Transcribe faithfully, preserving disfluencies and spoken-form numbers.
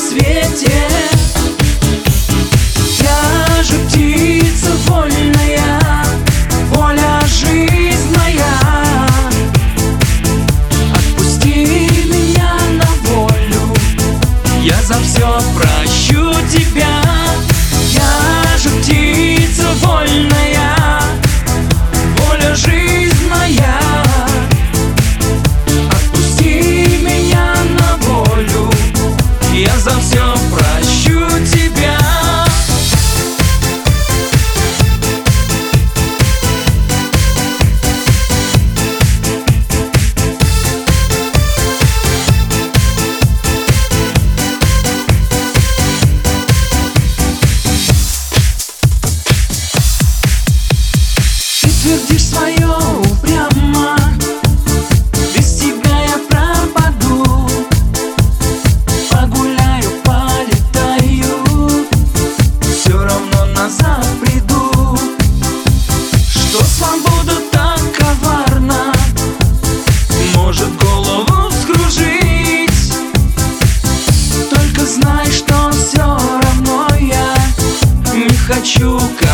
свете. Я же птица вольная, воля жизнь моя. Отпусти меня на волю, я за все прощу тебя. Я же птица вольная, воля жизнь моя. Отпусти меня на волю, я за все прощу тебя. Твердишь свое упрямо, без тебя я пропаду. Погуляю, полетаю, все равно назад приду. Что свобода так коварна, может голову вскружить. Только знай, что все равно я не хочу